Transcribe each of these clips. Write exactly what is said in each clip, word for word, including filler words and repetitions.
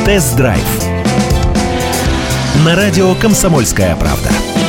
Тест-драйв на радио «Комсомольская правда».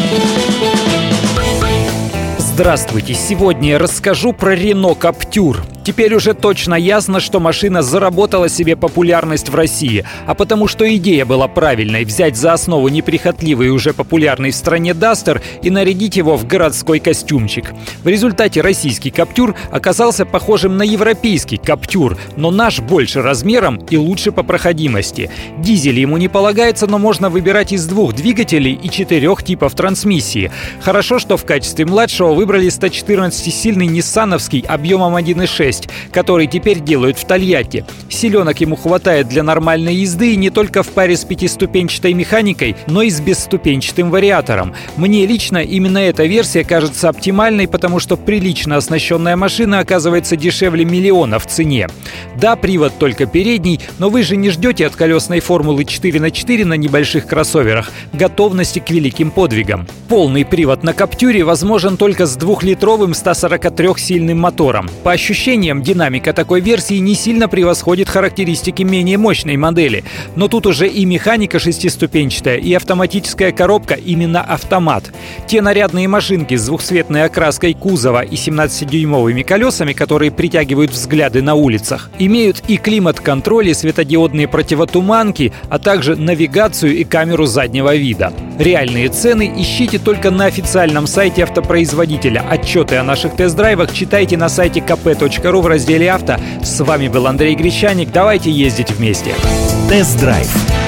Здравствуйте! Сегодня я расскажу про Renault Captur. Теперь уже точно ясно, что машина заработала себе популярность в России. А потому что идея была правильной — взять за основу неприхотливый и уже популярный в стране Duster и нарядить его в городской костюмчик. В результате российский Captur оказался похожим на европейский Captur, но наш больше размером и лучше по проходимости. Дизель ему не полагается, но можно выбирать из двух двигателей и четырех типов трансмиссии. Хорошо, что в качестве младшего выбрали сто четырнадцатисильный ниссановский объемом один и шесть, который теперь делают в Тольятти. Силенок ему хватает для нормальной езды и не только в паре с пятиступенчатой механикой, но и с бесступенчатым вариатором. Мне лично именно эта версия кажется оптимальной, потому что прилично оснащенная машина оказывается дешевле миллиона в цене. Да, привод только передний, но вы же не ждете от колесной формулы четыре на четыре на небольших кроссоверах готовности к великим подвигам. Полный привод на Каптюре возможен только с двухлитровым ста сорока трёхсильным мотором. По ощущениям, динамика такой версии не сильно превосходит характеристики менее мощной модели. Но тут уже и механика шестиступенчатая, и автоматическая коробка именно автомат. Те нарядные машинки с двухцветной окраской кузова и семнадцатидюймовыми колесами, которые притягивают взгляды на улицах, имеют и климат-контроль, и светодиодные противотуманки, а также навигацию и камеру заднего вида. Реальные цены ищите только на официальном сайте автопроизводителя. Отчеты о наших тест-драйвах читайте на сайте ка пэ точка ру в разделе «Авто». С вами был Андрей Гречаник. Давайте ездить вместе. Тест-драйв